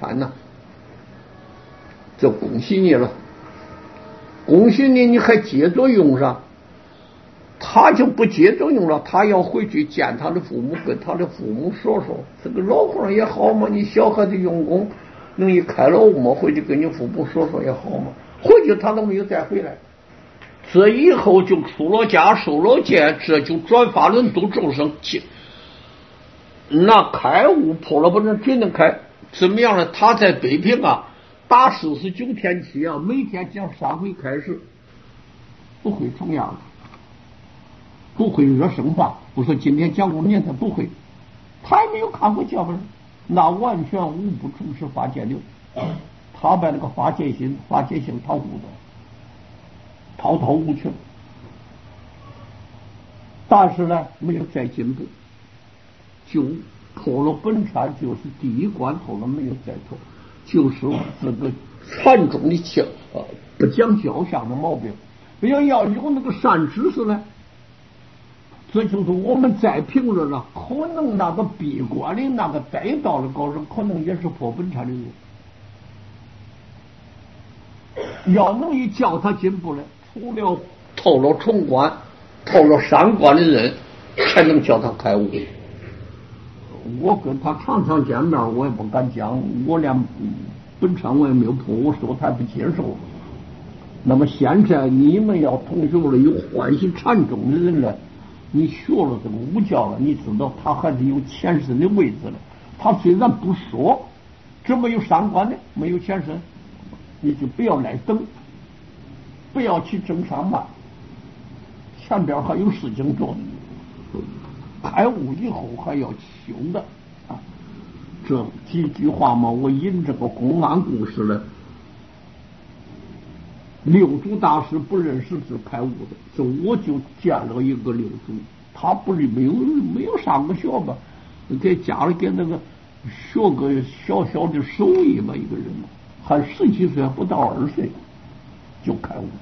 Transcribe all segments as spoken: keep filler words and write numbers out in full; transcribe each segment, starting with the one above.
产呢，就恭喜你了，恭喜你，你还接着用上。他就不接着用了，他要回去见他的父母，跟他的父母说说，这个老和尚也好嘛，你小孩子用功能一开了悟嘛，回去跟你父母说说也好嘛。回去他都没有再回来，这以后就出了家受了戒，这就转法轮度众生，那开悟破了不能真能开，怎么样呢？他在北平啊打四十九天期啊，每天讲三回开始，不会重样的，不会惹生话，不说今天讲过，明天他不会，他也没有看过教本，那完全无不从事法界流，他把那个法界心、法界性掏悟的滔滔无穷，但是呢，没有再进步，就破了本禅，就是第一关破了，没有再破，就是这个禅宗的教呃不讲教相的毛病。要要有那个善知识呢，这就是我们再评论了，可能那个闭关的那个得道的高人，可能也是破本禅的人。要能一叫他进步呢，除了透了重关、透了三关的人，才能叫他开悟。我跟他常常见面，我也不敢讲，我连本禅我也没有破，我说他不接受。那么现在你们要同学了，有欢喜禅宗的人了，你学了这个武教了，你知道他还是有前身的位置了。他虽然不说，这没有三观的，没有前身，你就不要来等，不要去争上班，前边还有事情做呢。开悟以后还要修的啊，这几句话嘛，我引这个公案故事呢。六祖大师不认识是开悟的，这我就见了一个六祖，他不是没有没有上过学吧，给家里给那个学个小小的手艺嘛，一个人嘛，还十几岁不到二十岁就开悟。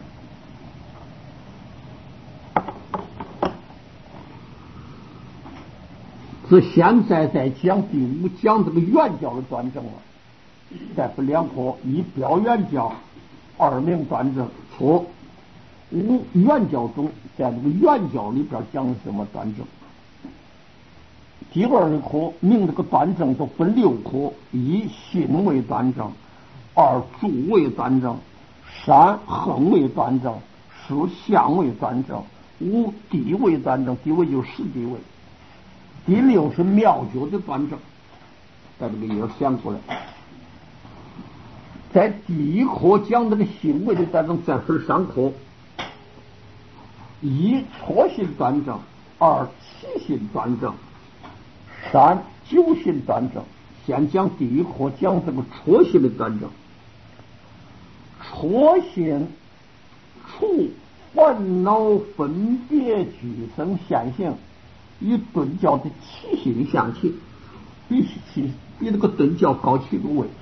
这现在在讲第五讲这个圆教的端正了，再分两科，一表圆教，二明端正。错，五圆教中在这个圆教里边讲什么端正？第二科明这个端正都分六科：一心为端正，二住为端正，三横为端正，四相为端正，五地位端正，地位就是实地位。第六是妙觉的端正，在这个也讲过来。在第一课讲这个心位的端正，再分三课：一错心端正，二起心端正，三究心端正。先讲第一课，讲这个错心的端正。错心除烦恼分别俱生现行，与顿教的起心相起，比起比那个顿教高七个位。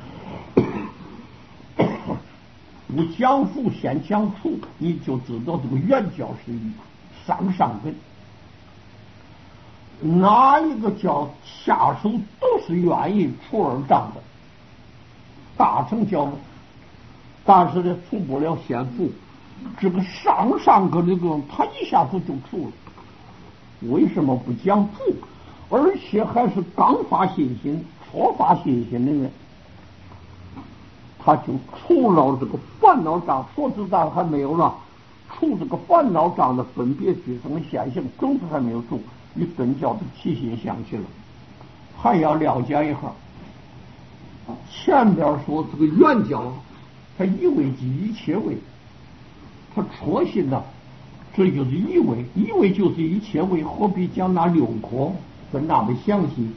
不讲福先讲福，你就知道这个圆教是上上根，哪一个教下手都是愿意出二丈的，大乘教嘛，但是呢出不了先福，这个上上根的个他一下子就出了。为什么不讲福，而且还是刚发信心、初发信心的人？他就除了这个烦恼障，所知障还没有了，除这个烦恼障的分别俱生的现象，种子还没有种，与顿教的起心相起了。还要了解一下，前边说这个圆教，他一位即一切位，他初心呢，这就是一位，一位就是一切位，何必讲那六科分那么详细？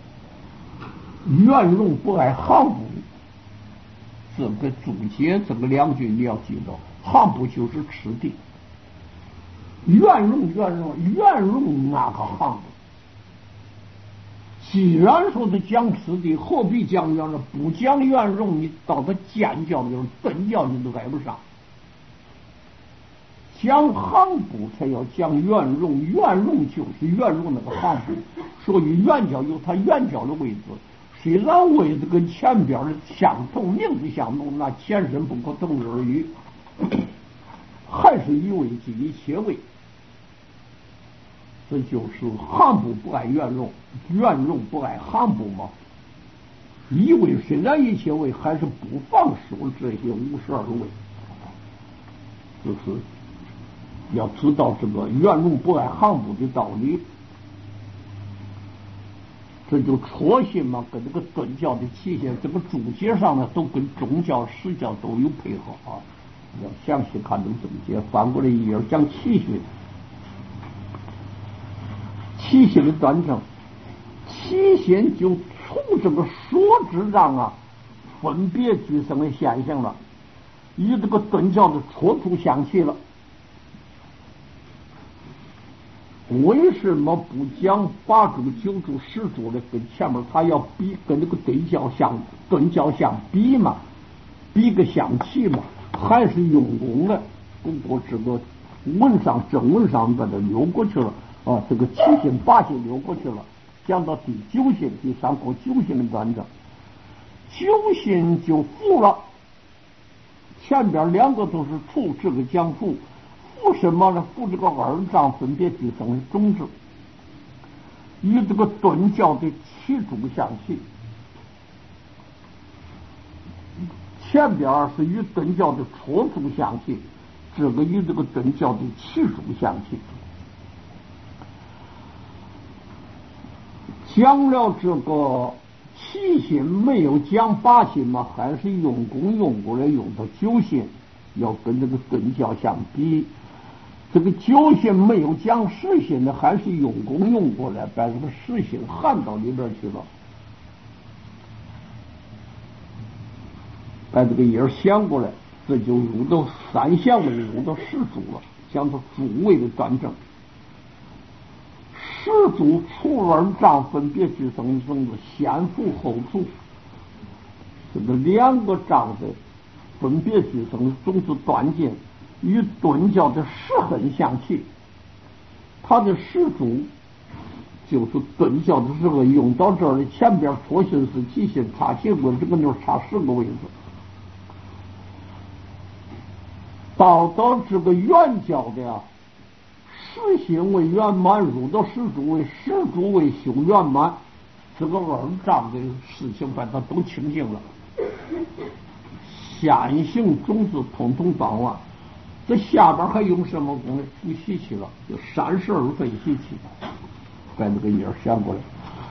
圆融不爱行部。这个注解这个两句你要记得，行部就是吃地，圆融圆融圆融那个行部。既然说是讲吃地，何必讲圆融？不讲圆融，你到他尖教就是顿教你都挨不上。讲行部才要讲圆融，圆融就是圆融那个行部，所以圆教有它圆教的位置。 虽然位置跟前边的相同，名字相同，那前身不可同日而语，还是一位即一切位。这就是汉部不爱圆融，圆融不爱汉部嘛。一位虽然一切位，还是不放说这些五十二位，就是要知道这个圆融不爱汉部的道理。这就戳心嘛，跟这个顿教的器械，这个注解上呢，都跟宗教、史教都有配合啊。要详细看这个注解，翻过来一页讲器械，器械的端正，器械就从这个说之上啊，分别俱生的现象了，与这个顿教的戳出相契了。为什么不讲八柱、九柱、十柱的？跟前面他要比，跟这个顿教相顿教相比嘛，比个相气嘛，还是用功的。不过这个文上正文上把它溜过去了啊，这个七星八星溜过去了，讲到第九星，第三课九星的端正，九星就服了。前边两个都是处，这个讲服。服什么呢？服这个二丈分别俱生的种子，与这个顿教的七柱相契。前边是与顿教的戳柱相契，这个与这个顿教的七柱相契。讲了这个七星，没有讲八星嘛，还是用功用过来用到九星，要跟这个顿教相比。这个九星没有讲十星的，还是用功用过来，把这个十星含到里边去了，把这个音儿想过来，这就入到三相位，入到十柱了，讲到主位的端正。十柱除二丈分别俱生的种子，先伏后处，这个两个丈的分别俱生的种子断尽。与顿教的十痕相契，它的十柱就是顿教的这个用到这儿的前边戳心是七星，差七个，这个就是差十个位置。到到这个圆教的呀，十星为圆满，入到十柱为十柱为修圆满，这个二丈的事情把它都清净了，现行种子统统断完。这下边还用什么功呢？出习气了，就三十二分习气，把这个音儿想过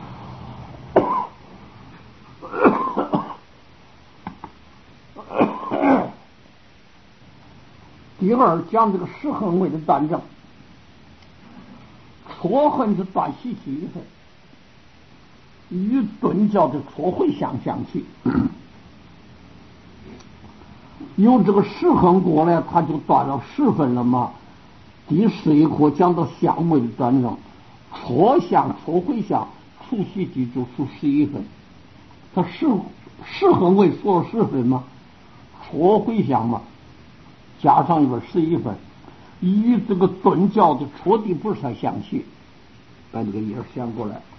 来。第二讲这个十横位的断正，戳痕就断习气一分，与顿教的戳会相相契。有这个十横过来，他就断了十分了嘛。第十一课讲到相位的端正，戳相、戳回相，除习气就除十一分。他十十横位说了十分嘛，戳回相嘛，加上一个十一分，与这个顿教的戳地菩萨相契，把这个音想过来，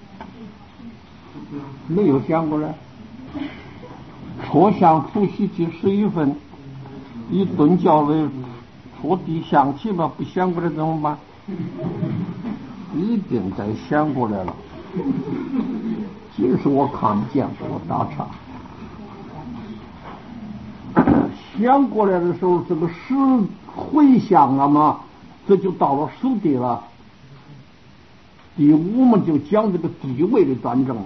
没有想过来。戳相除习气十一分，与顿教为戳地相契嘛，不想过来怎么办？一定得想过来了，就是我看不见，我打岔。想过来的时候，这个十回想了嘛，这就到了十地了。第五嘛，就讲这个地位的端正了。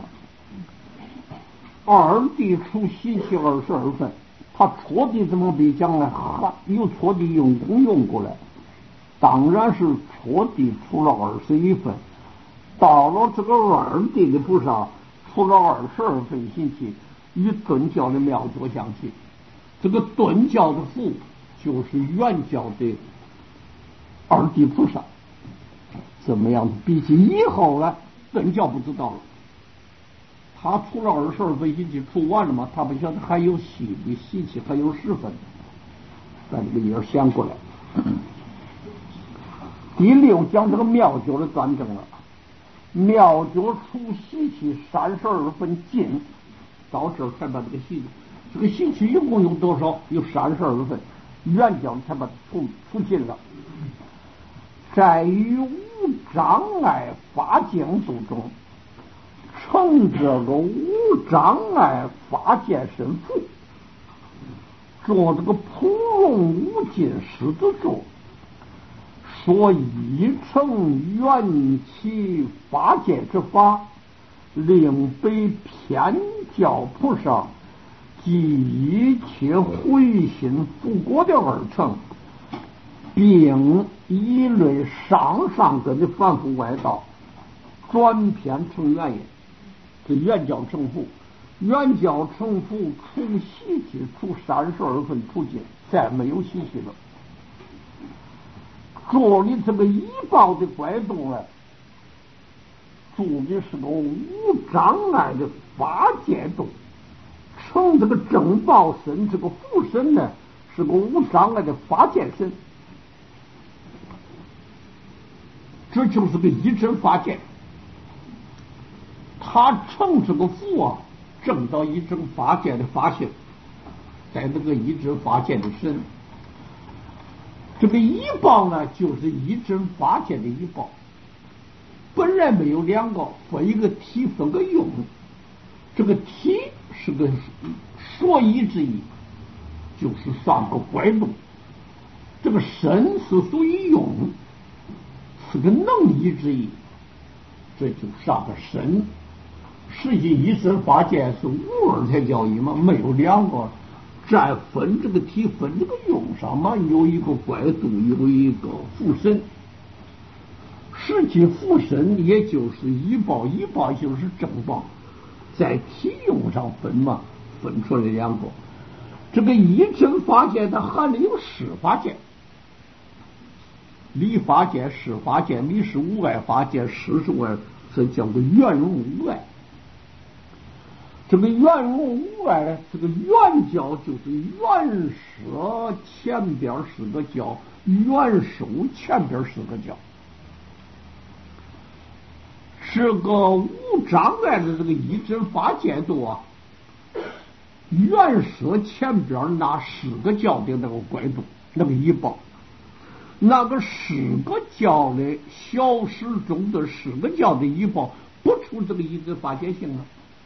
二地除习气二十二分，他戳地怎么比讲呢？还有戳地用功用过来，当然是戳地除了二十一分。到了这个二地的菩萨，除了二十二分习气，与顿教的妙作相契。这个顿教的父就是原教的二地菩萨，怎么样？比起以后呢，顿教不知道了。他除了二十二分习气除完了嘛，他不晓得还有习的习气还有十分，把这个音儿想过来。第六讲这个妙教的端正了， 妙觉出习气三十二分尽，到这儿才把这个习气，这个习气一共有多少？有三十二分，圆教才把它出出尽了。在于无障碍法见度中，成这个无障碍法见身缚，做这个普融无尽狮子座，所以成缘起法界之法，令被偏教菩萨即一切回心复果的而成，并一类上上根的凡夫外道转偏成缘也。这圆教成佛，圆教成佛除习气，除三十二分除尽，再没有习气了。做的这个医报的拐动呢，做的是个无障碍的法界动，成这个正报身，这个福身呢是个无障碍的法界身，这就是个一真法界。他成这个福啊，证到一真法界的法性，在这个一真法界的身。这个医报呢，就是一真法界的医报，本来没有两个，分一个体，分个用。这个体是个说医之意，就是上个拐动；这个身是属于用，是个能医之意，这就上个身。实际一真法界是无二才叫一嘛，没有两个。再分这个体，分这个用上嘛，有一个拐动，有一个附身。实际附身也就是医报，医报就是正报，在体用上分嘛，分出来两个。这个一真法界它含里有十法界，理法界、事法界，理是无碍法界，事是无碍，这叫做圆融无碍。这个圆融无碍呢，这个圆教就是圆舍前边是个教，圆收前边是个教。这个无障碍的这个一真法界度啊，圆舍前边那十个教的那个拐动，那个医报，那个十个教的小时中的十个教的医报，不出这个一真法界性了。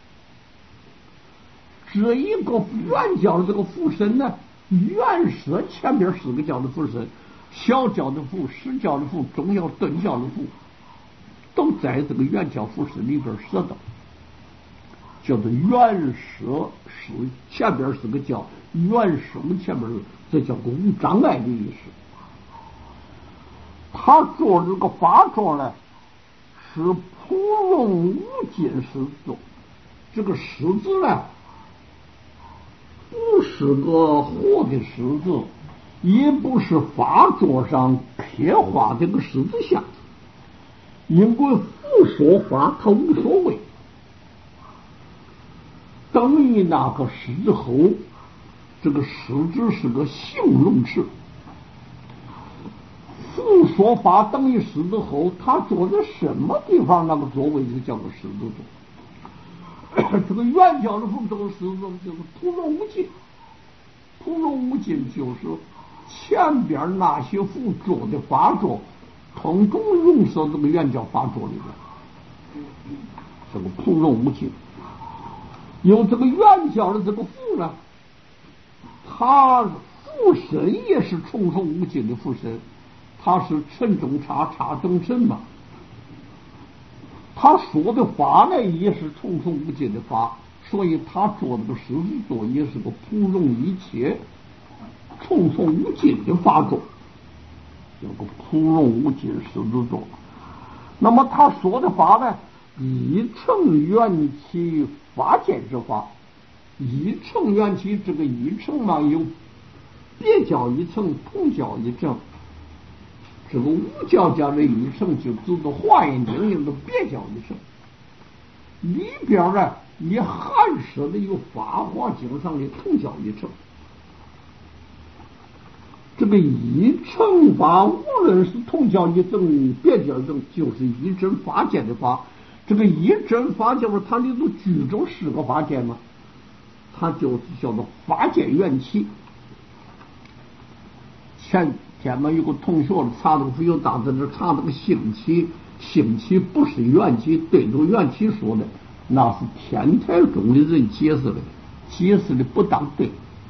这一个圆教的这个附身呢，圆舍前边四个教的附身，小教的附、实教的附、中教、顿教的附，都在这个圆教附身里边舍到，叫做圆舍是前边是个教，圆舍前边这叫个无障碍的意思。他做这个法状呢，是普融无尽狮子，这个狮子呢，不是个活的狮子，也不是法桌上刻画这个狮子像，因为佛说法他无所谓，等于那个狮吼，这个狮子是个形容词，佛说法等于狮子吼，他坐在什么地方那个座位就叫个狮子座。这个圆教的佛这个狮子就是普融无尽，普融无尽就是前边那些佛做的法座，统统融摄这个圆教法座里边，这个普融无尽。有这个圆教的这个佛呢，他佛身也是重重无尽的佛身，他是尘中差，差中尘嘛。他说的法呢也是重重无尽的法，所以他做这个狮子座也是个普融一切重重无尽的法座，有个普融无尽狮子座。那么他说的法呢，一乘缘起法界之法，一乘缘起，这个一乘嘛有别教一乘，同教一乘。这个无教家的一乘就指的华严经里的别教一乘，里边呢也含摄的有法华经上的同教一乘。这这个一乘法，无论是同教一证、别教一证，就是一真法界的法。这个一真法界，它里头居中十个法界嘛，它就是叫做法界缘起。前天嘛有个同学查这个非有大字，这查这个性起，性起不是缘起，对着缘起说的，那是天台中的人解释的，解释的不当对。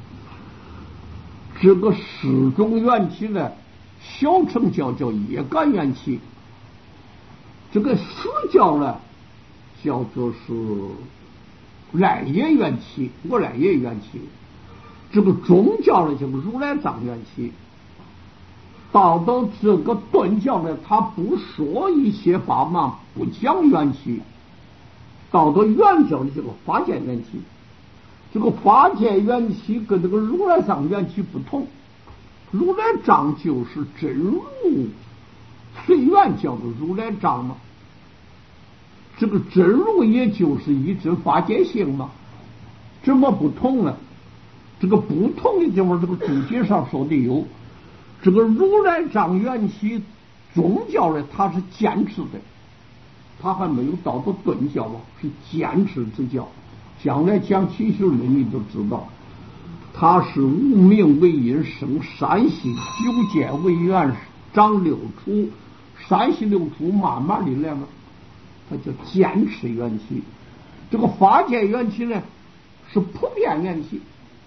这个始终缘起呢，小乘教叫业感缘起，这个实教呢叫做是来业缘起，我来业缘起。这个中教呢叫如来藏缘起。到到这个顿教呢，他不说一些法嘛，不讲缘起。到到圆教的这个法界缘起。这个法界缘起跟这个如来藏缘起不同，如来藏就是真如随缘叫做如来藏嘛，这个真如也就是一真法界性嘛，怎么不同呢？这个不同的地方，这个注解上说的有，这个如来藏缘起宗教呢，它是坚持的，它还没有到到顿教啊，是坚持之教。将来讲七十论你都知道，它是无名为因生三系，九界为缘长六处，三系六处慢慢的来嘛，它叫坚持缘起。这个法界缘起呢是普遍缘起，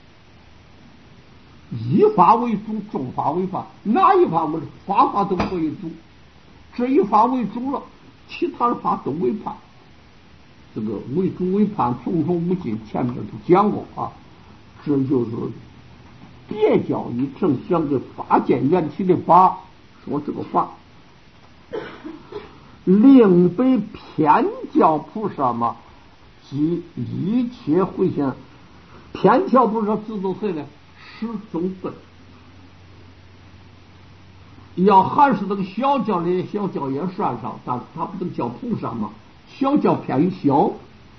以法为主，众法为法，哪一法为法法都为主，这一法为主了，其他的法都为判。这个为主为判，重重无尽，前面都讲过啊。这就是别教义正相对法界缘起的法，说这个法，另被偏教菩萨嘛，即一切会现。偏教菩萨指的谁呢？十宗本。要还是这个小教的小教也算上，但是他不能叫菩萨嘛。小教偏于小，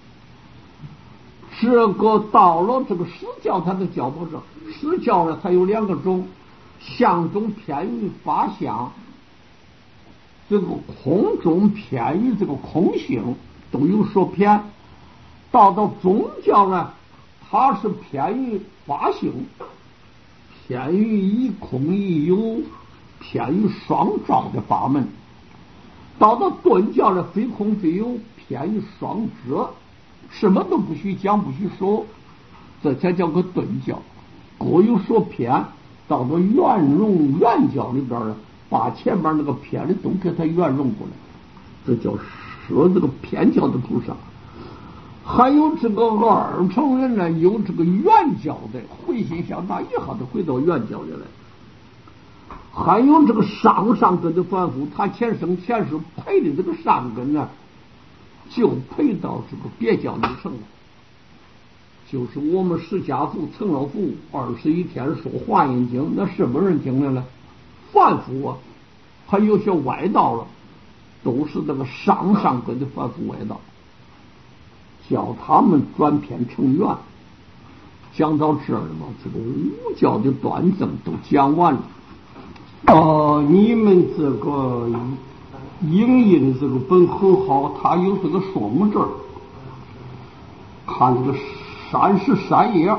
这个到了这个实教，它的教不是实教呢，它有两个种，相中偏于法相，这个空中偏于这个空性，都有说偏。到到宗教呢，它是偏于法性，偏于一空一有，偏于双照的法门。到到顿教呢，非空非有，偏于双遮，什么都不许讲，不许说，这才叫个顿教。各有所偏，到了圆融圆教里边呢，把前面那个偏的都给它圆融过来，这叫说这个偏教的菩萨。还有这个二乘人呢，有这个圆教的回心向大，一下子回到圆教里来。还有这个上上根的凡夫，他前生前世配的这个上根呢，就配到这个别教里成了。就是我们释迦父成了父，二十一天说华严经，那什么人听了呢？凡夫啊，还有些外道了，都是这个上上根的凡夫外道，叫他们转偏成圆。讲到这儿了嘛，这个五教的端正都讲完了。 哦，你们这个英译的这个本很好，它有这个说明证，看这个三十三页，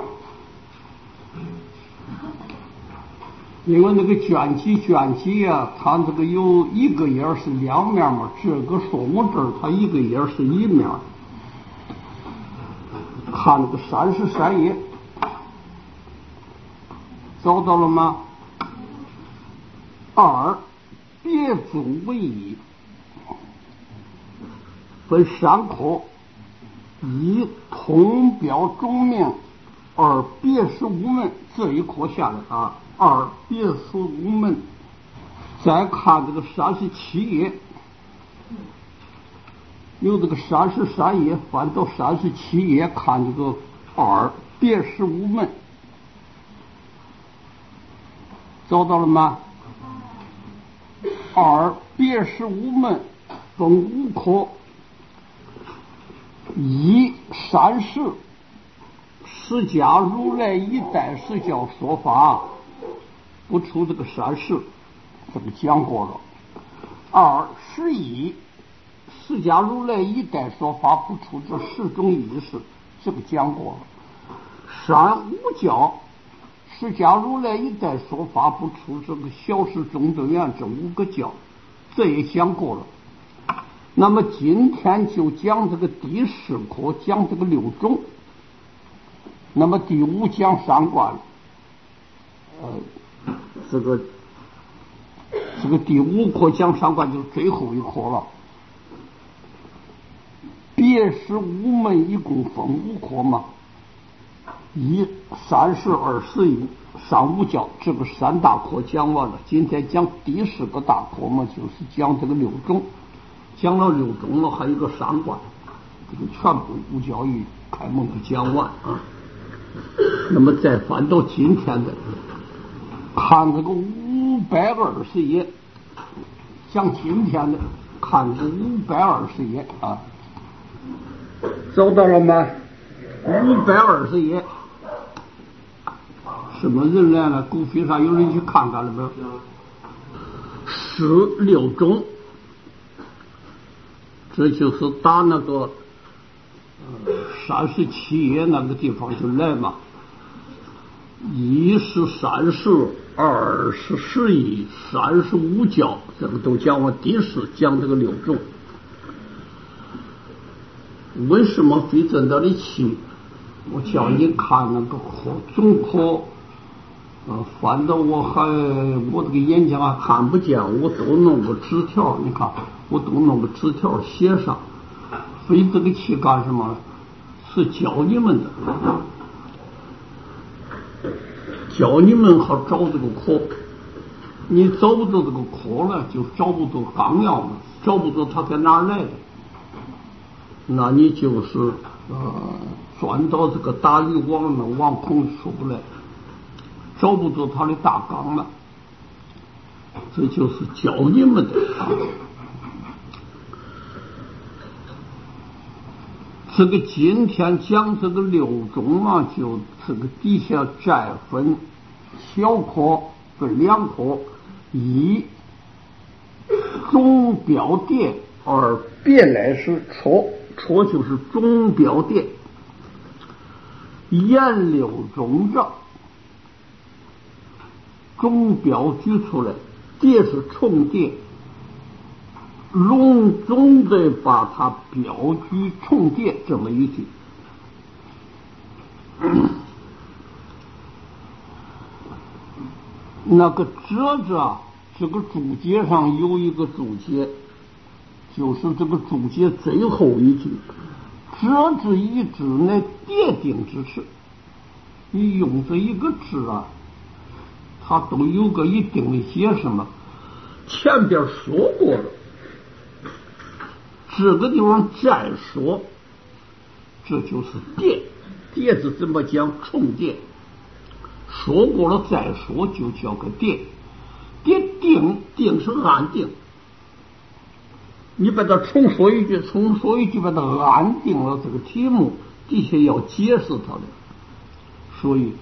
因为那个卷起卷起啊，它这个有一个页是两面嘛，这个说明证它一个页是一面，看这个三十三页，找到了吗？二别宗为一，分三科：一通标中名，二别识无门。这一科下来啊，二别识无门。再看这个三十七页，有这个三十三页，翻到三十七页，看这个二别识无门，找到了吗？二别识无门分五科：一三世释迦如来一代释教说法， 不出这个山势，这个讲过了。二是以释迦如来一代说法不出这十种意识，这个讲过了。三五教，释迦如来一代说法不出这个小事中德愿这五个教，这也讲过了。那么今天就讲这个第十课，讲这个六种。那么第五讲三观，呃，这个这个第五课讲三观就是最后一课了。别是五门一共分五课嘛，一三十二十一三五教，这个三大课讲完了。今天讲第十个大课嘛，就是讲这个六种。讲了六种了，还有一个三观，这个全部五教育开蒙的讲完啊。那么再翻到今天的，看这个五百二十页，讲今天的，看这个五百二十页啊，找到了吗？五百二十页，什么人来了？股票上有人去看看了没有？十六种。这就是打那个呃三十七页那个地方就来嘛，一是三十，二是十一，三十五教，这个都讲完。第十讲这个六种，为什么非在那里去？我叫你看那个课总课，呃，翻到我还我这个眼睛还看不见，我都弄个纸条，你看。我都弄个纸条写上，非这个去干什么？是教你们的，教你们好找这个课。你找不着这个课了，就找不着纲要了，找不着他在哪儿来的，那你就是呃钻到这个大鱼网了，网孔出不来，找不着他的大纲了。这就是教你们的啊。这个今天讲这个六种啊，就这个底下再分小课，分两课：一总标点，二别来时戳，戳就是总标点。言六种着，总标举出来，叠是重叠。隆重的把它标举重叠这么一句，那个折着这个注解上有一个注解，就是这个注解最后一句，折之一指乃叠定之词。你用这一个字啊，它都有个一定的解释嘛。前边说过了。这个地方再说，这就是叠，叠字怎么讲？重叠。说过了再说，就叫个叠。叠定，定是安定。你把它重说一句，重说一句，把它安定了。这个题目的确要解释它的，所以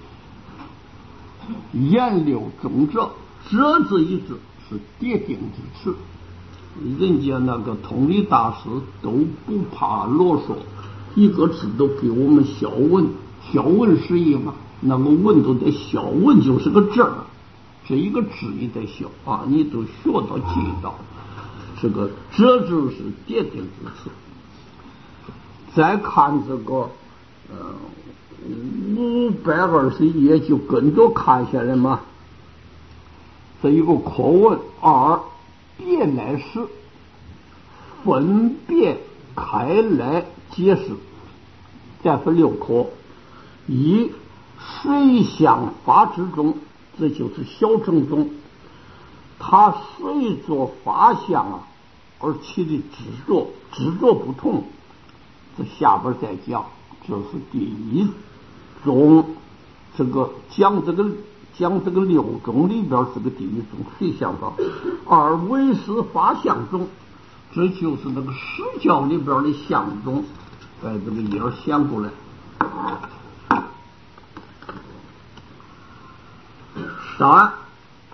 言六种者，这字一字是叠定之词。人家那个通理大师都不怕啰嗦，一个字都给我们小问，小问是一嘛，那个问都得小问，就是个字儿，这一个字也得小啊，你都学到记到，这个这就是叠定之词。再看这个呃五百二十页，就跟着看下来嘛，这一个课文二。别来时分别开来解释，再分六课。一随想法之中，这就是小乘中，他随着法相啊而起的执着，执着不同，这下边再讲。这是第一种，这个讲这个讲这个六种里边是个第一种随想法。二唯识法相中，这就是那个实教里边的相中，把这个页掀过来。三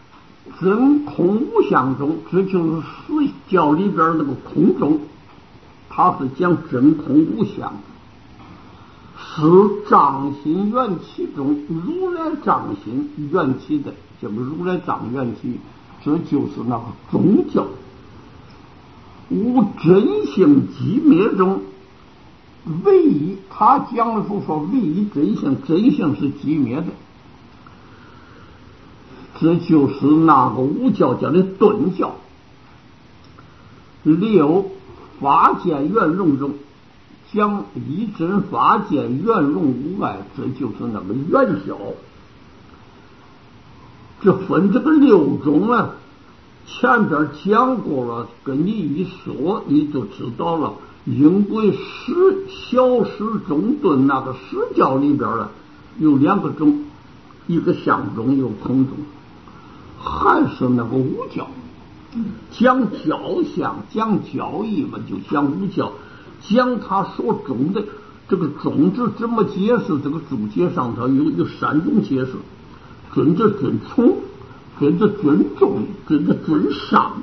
真空无相中，这就是四教里边那个空中，它是讲真空无相，是彰心缘起中如来彰心缘起的，这个如来彰缘起，这就是那个宗教。无真性寂灭中，唯一他讲的是说唯一真性，真性是寂灭的，这就是那个五教讲的顿教。六法界圆融中讲一真法界圆融无碍，这就是那个圆教。这分这个六种啊，前边讲过了，跟你一说你就知道了。因为十小十中顿那个十教里边呢，有两个种，一个相中，一个空中，还是那个五教。讲教相，讲教义嘛，就讲五教，讲他所中的这个种子怎么解释？这个注解上头有有三种解释：准的准从，准的准重，准的准上。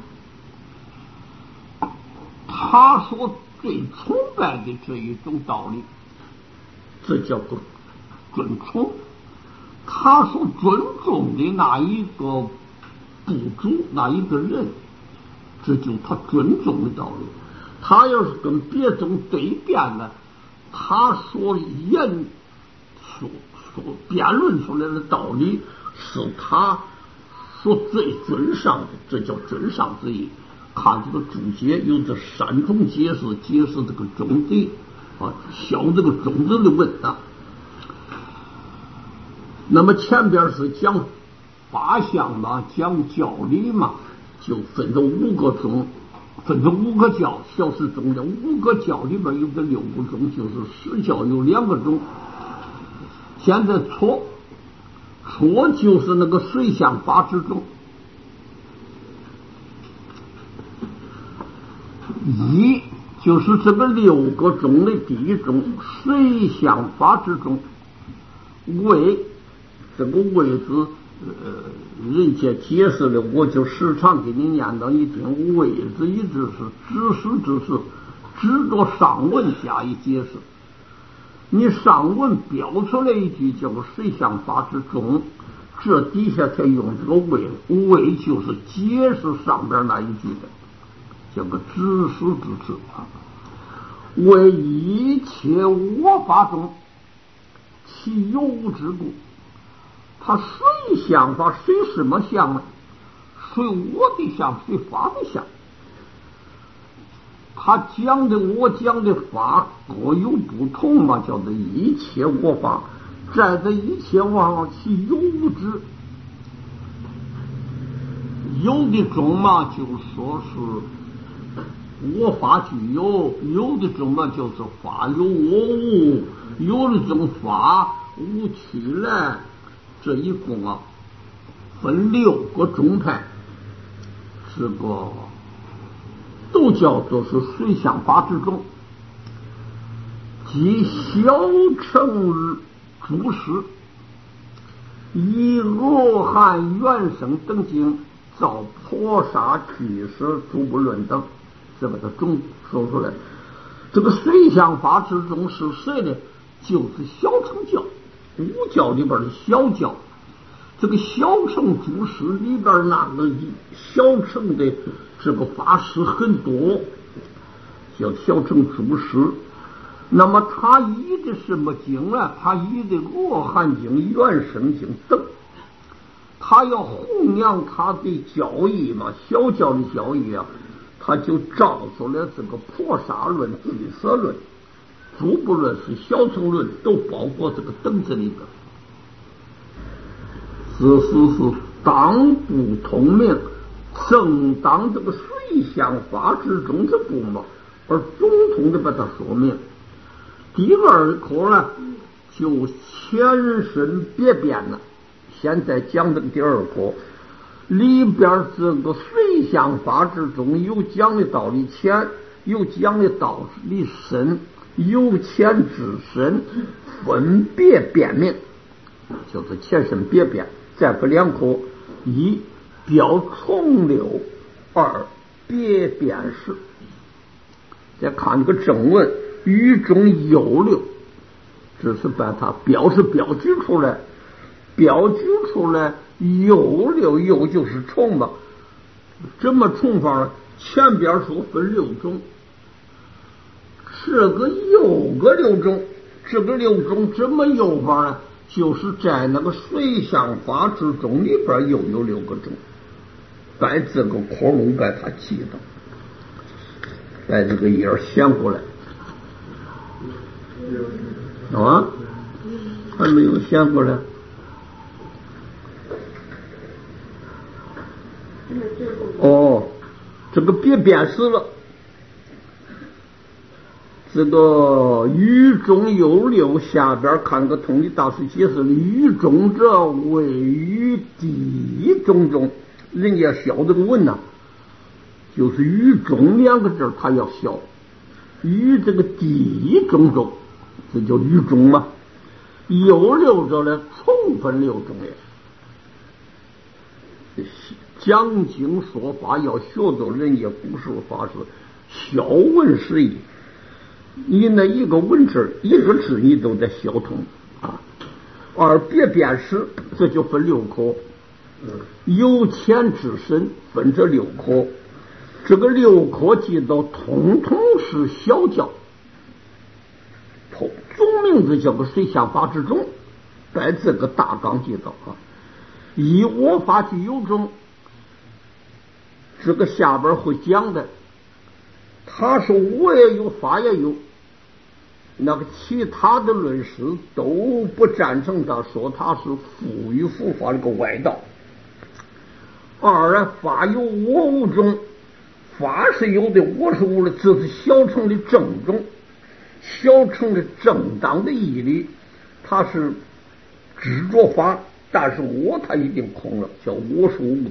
他说最崇拜的这一种道理，这叫做尊崇；他所尊重的那一个部族，那一个人，这就是他尊重的道理。他要是跟别种对辩呢，他所言所所辩论出来的道理是他所最尊上的，这叫尊上之意。看这个注解有这三种解释，解释这个种子啊，消这个种子的问啊。那么前边是讲法相嘛，讲教理嘛，就分成五个种，分成五个教，小十种的五个教里边有个六个种，就是十教有两个种。现在错错就是那个水相法之中。一就是这个六个中的第一种水相法之中，位这个位字，呃，人家解释了，我就时常给你念到一听。位字一直是指示之事，指着上文加以解释。你上文标出来一句叫做水相法之中，这底下才用这个位，位就是解释上边那一句的。叫个知识之词啊，为一切我法中其有无之故。他谁相法，谁什么相呢？谁我的相，谁法的相。他讲的我讲的法各有不同嘛，叫做一切我法，在这一切我法其有无之。有的种嘛，就说是我法具有，有的种嘛就是法有我无，有的种法无取来，这一共啊分六个宗派，这个都叫做是水相法之中，即小乘诸师以罗汉原生等经造婆沙俱舍诸不论等，这个的总说出来。这个水相法之中是谁呢？就是小乘教，五教里边的小教。这个小乘诸师里边那个小乘的这个法师很多，叫小乘诸师。那么他依的什么经呢？他依的罗汉经、原生经等。他要弘扬他的教义嘛，小教的教义啊，他就造出来这个婆沙论、俱舍论、诸不论是小乘论，都包括这个等子里边。此事是当不通明，正当这个水相法之中之故嘛，而总统的把它说明。第二课呢，就前身别变了。现在讲的第二课里边，这个水相法之中有讲的道理浅，有讲的道理深，由浅至深，分别辨明，就是前身别变。再不两课，一表冲流而别变式。再看这个正文，语中有流，只是把它表是表举出来，表举出来有流，有就是冲嘛。这么冲法呢？前边说分六种，这个有个六种，这个六种怎么有法呢？就是在那个随想法之中里边又有六个种，把这个科目把它记到，把这个页掀过来啊，还没有掀过来。哦，这个别变式了。这个语中有流，下边看个通理大师解释了，语中者谓语地种种，人家消这个文呐、啊，就是语中两个字他要消，语这个地种种，这叫语中嘛。有六者呢，充分六种也。讲经说法要学到人家古时候法是消文释义，你那一个文字一个字你都得消通啊。而别变式这就分六科，由浅至深分这六科，这个六科记到统统是小教，总名字叫个随想法之中，把这个大纲记到啊。以我法具有中，这个下边会讲的，他说我也有法也有，那个其他的论师都不赞成他，说他是复与复法这个外道。二啊，法有我无中，法是有的，我是无的，这是小乘的正宗，小乘的正当的义理，他是执着法，但是我他一定空了，叫我是无的。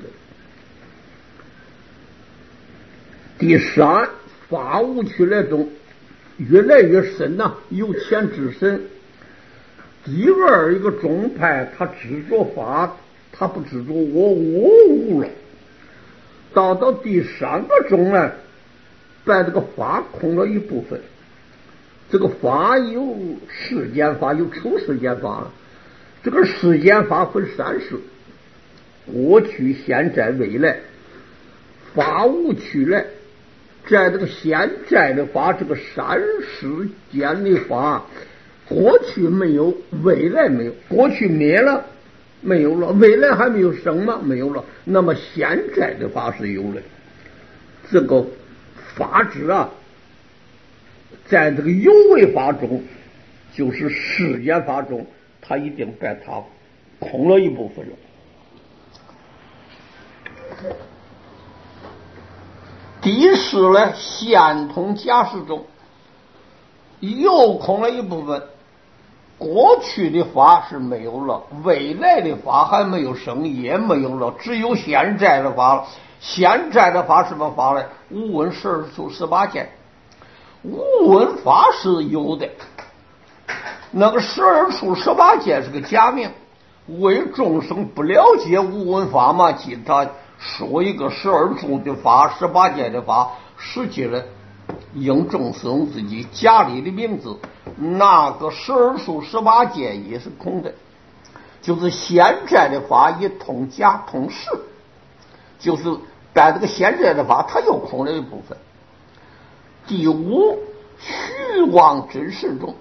第三，法无去来中越来越深呐、啊，由浅至深。第二一个宗派，他执着法，他不执着我，我无了。到到第三个宗呢，把这个法空了一部分。这个法有世间法，有出世间法了。这个世间法分三世：过去、现在、未来。法无去来。在这个现在的法，这个三世间的法，过去没有，未来没有，过去灭了没有了，未来还没有生吗？没有了。那么现在的法是有了。这个法指啊，在这个有为法中，就是世间法中，他一定把它空了一部分了。第四呢，现通假释中又空了一部分，过去的法是没有了，未来的法还没有生，也没有了，只有现在的法了。现在的法什么法呢？无闻十二处十八界，无闻法是有的，那个十二处十八界是个假名，为众生不了解无闻法嘛，记他说一个十二处的法，十八界的法，实际上应众生自己家里的名字，那个十二处十八界也是空的，就是现在的法也通假通实，就是把这个现在的法它又空了一部分。第五，虚妄真实中，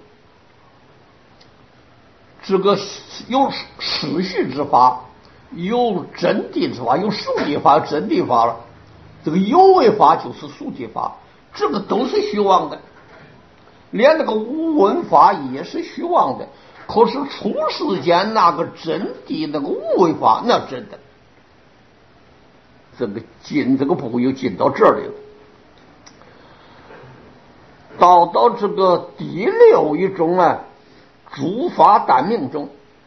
这个有实序之法，有真谛之法，有属谛法，真谛法了。这个有为法就是属谛法，这个都是虚妄的，连那个无闻法也是虚妄的。可是出世间那个真谛那个无为法，那真的，这个进这个步又进到这里了。到到这个第六一种啊，诸法但命中，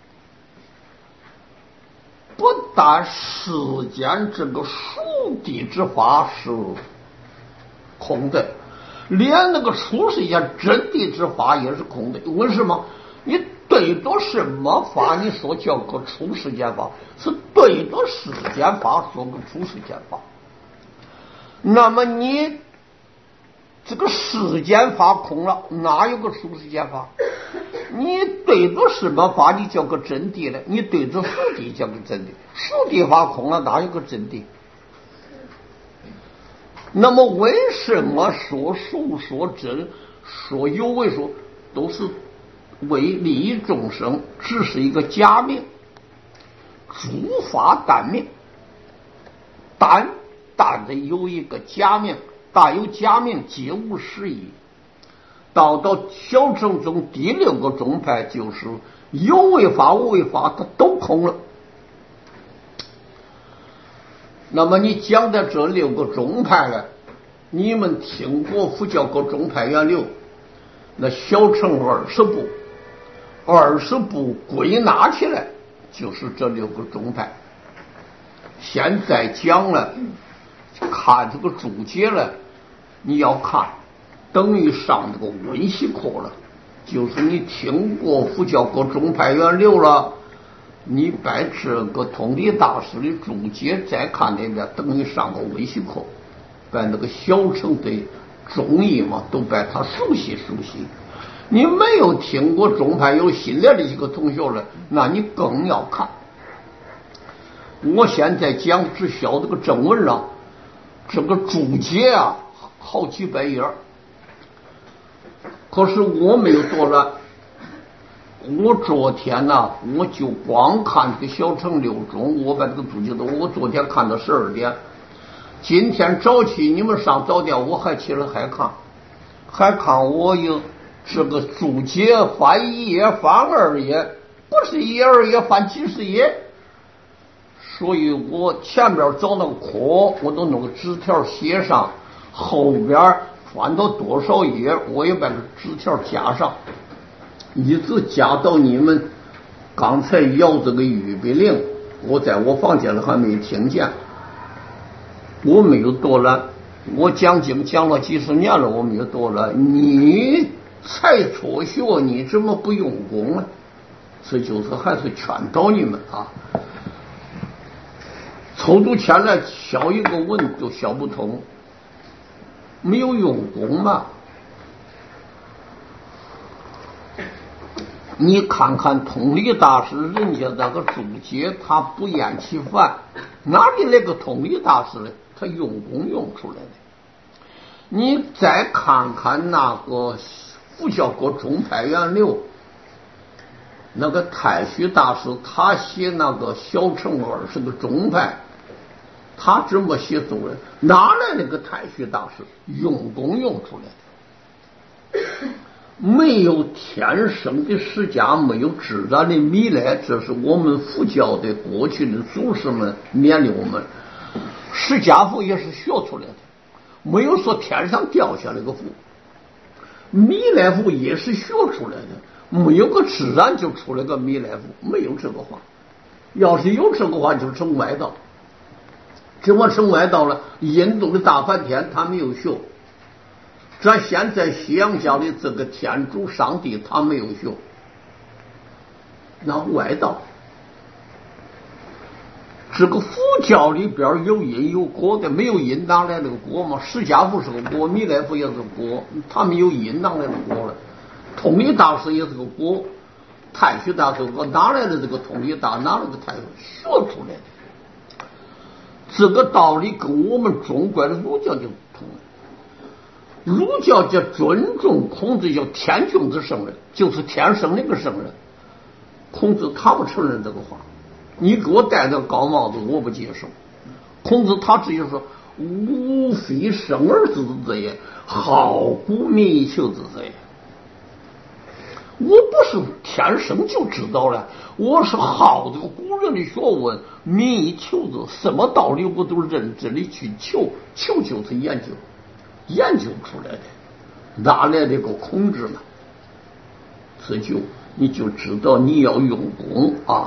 不但世间这个属谛之法是空的，连那个出世间真谛之法也是空的。为什么？你对着什么法你说叫个出世间法，是对着世间法说个出世间法。那么你这个世间法空了，哪有个出世间法？你对着什么法你叫个真谛呢？你对着实谛叫个真谛，实谛法空了，哪有个真谛？那么为什么说术说真说有为说都是为利益众生，只是一个假名，诸法单名，单单的有一个假名，大有假名皆无实义。到到小乘中第六个宗派，就是有为法无为法它都空了。那么你讲的这六个宗派呢，你们听过佛教各宗派源流，那小乘二十部，二十部归纳起来就是这六个宗派。现在讲了，看这个注解了，你要看等于上这个温习课了，就是你听过佛教各宗派源流了，你把这个通理大师的注解再看那边，等于上个温习课，把那个小乘的中医嘛都把它熟悉熟悉。你没有听过宗派有新来的几个同学了，那你更要看。我现在讲只晓这个正文上这个注解啊好几百页，可是我没有多了。我昨天呢、啊，我就光看这个小乘六宗，我把这个注解都，我昨天看到十二点，今天早起你们上早点，我还起来还看，还看我有这个注解翻一页翻二页，不是一页二页翻几十页，所以我前边找那个课，我都弄个纸条写上，后边翻到多少页，我也把个纸条加上。一直加到你们刚才要这个预备令，我在我房间里还没听见。我没有多了，我讲经讲了几十年了，我没有多了。你才初学，你怎么不用功呢？这就是还是劝导你们啊。抽出钱来敲一个文都敲不通，没有用功嘛。你看看通理大师人家那个注解，他不厌其烦，哪里来个通理大师呢？他用功用出来的。你再看看那个佛教各宗派源流，那个太虚大师他写那个小乘二十个宗派，他这么写作的，哪来那个太虚大师用功用出来的？没有天生的释迦，没有自然的弥勒，这是我们佛教的过去的祖师们勉励我们。释迦佛也是学出来的，没有说天上掉下来个佛。弥勒佛也是学出来的，没有个自然就出来个弥勒佛，没有这个话。要是有这个话，就成外道。怎么成外道了？印度的大梵天他没有学。咱现在西洋教的这个天主上帝他没有学，那外道。这个佛教里边有因有果的，没有因哪来那个果嘛？释迦佛是个果，弥勒佛也是个果，他们有因哪来的果了？通理大师也是个果，太虚大师个哪来的这个通理大？哪来的太虚学出来的？这个道理跟我们中国的儒教就不同了。儒教叫尊重孔子，叫天君之圣人，就是天生的一个圣人。孔子他不承认这个话，你给我戴个高帽子我不接受。孔子他直接说：吾非生而知之也，好故民以求之者也。我不是天生就知道了，我是好这个古人的学问，民以求之，什么道理我都认真的去求，求就是研究。研究出来的，哪来的个控制呢？这就你就知道你要用功啊。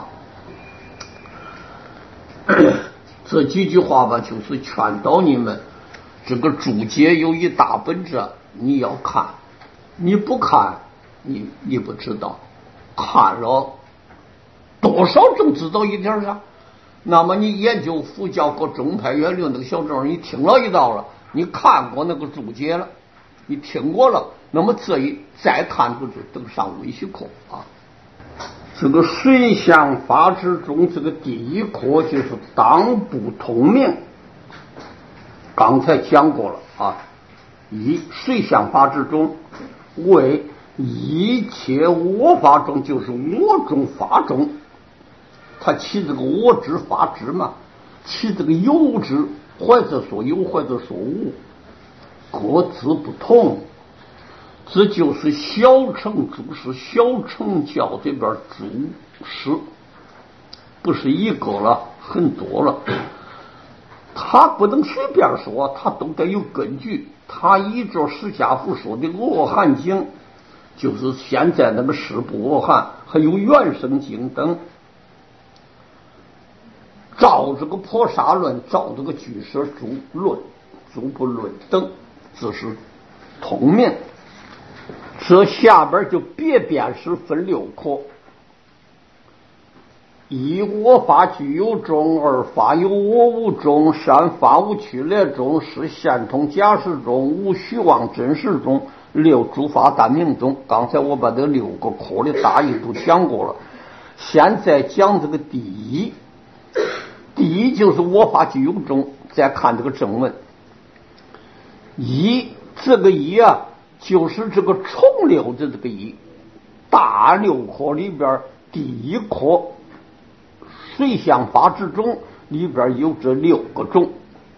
这几句话吧，就是劝导你们，这个注解有一大本子，你要看，你不看，你你不知道。 看了多少种知道一点啥。那么你研究佛教和宗派原理那个小证，你听了一道了，你看过那个注解了，你听过了，那么这一再看这个就登上微学课啊。这个水相法之中，这个第一课就是当不通明，刚才讲过了啊。一水相法之中，为一切我法中，就是我中法中，它起这个我执法执嘛，起这个有执，或者说有，或者说无，各自不同。这就是小乘祖师、小乘教这边祖师，不是一个了，很多了。他不能随便说，他都得有根据。他依着释迦佛说的《阿含经》，就是现在那个十部阿含，还有原生经等，照这个婆沙论，照这个俱舍诸论、诸部论等，这是通明。这下边就别辨识分六课：一我法具有中，二法有我无中，三法无区列中，四现通假实中，五虚妄真实中，六诸法单明中。刚才我把这六个课的大意都讲过了，现在讲这个第一。第一就是我法具有中，再看这个正文。一这个一啊，就是这个重六的这个一，大六课里边第一课水相法之中里边有这六个中。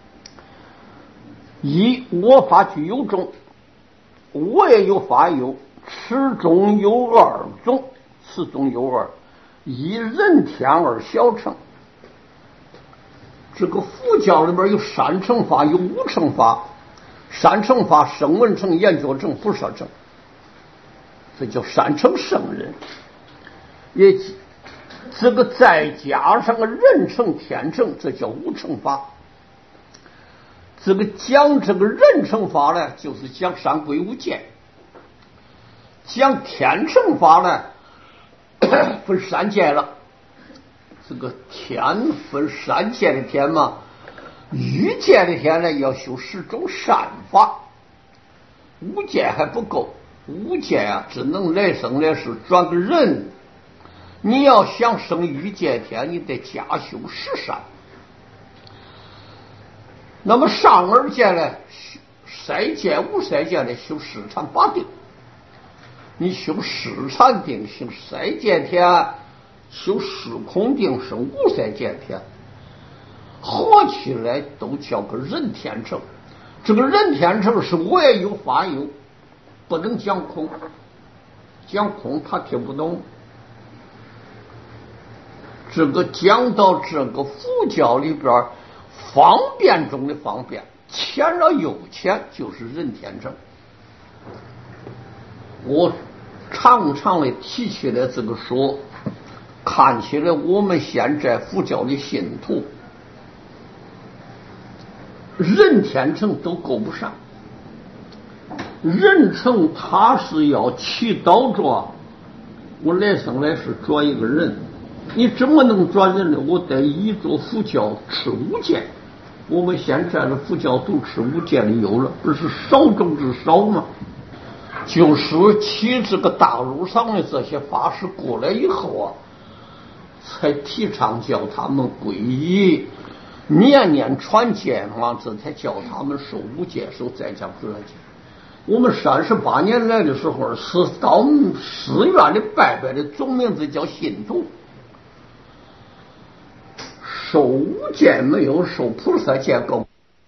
一我法具有中，我也有法有，此中有二种，此中有二，一人天二小乘。这个佛教里边有三乘法，有五乘法。三乘法声闻乘、缘觉乘、不舍乘，这叫三乘圣人。也这个再加上个人乘、天乘，这叫五乘法。这个讲这个人乘法呢，就是讲三归五戒；讲天乘法呢，分三界了。这个天分三界的天嘛，欲界的天呢要修十种善法，五界还不够，五界啊只能来生来世转个人。你要想生欲界天，你得加修十善。那么上二界呢，三界无三界的修十禅八定，你修十禅定修三界天，修时空定生无三界天，合起来都叫个人天乘。这个人天乘是我也有法有，不能讲空，讲空他听不懂。这个讲到这个佛教里边方便中的方便，浅了有浅，就是人天乘。我常常的提起来这个说，看起来我们现在佛教的信徒人天乘都够不上。人乘他是要祈祷着我来生来世做一个人，你怎么能做人呢？我得依着佛教持五戒。我们现在的佛教都持五戒的有了，不是少中之少吗？就是其这个大陆上的这些法师过来以后啊，才提倡叫他们皈依，年年传戒嘛，这才叫他们受五戒，受在家不来戒。我们三十八年来的时候，是到寺院里拜拜的，总名字叫信徒。受五戒没有受菩萨戒够。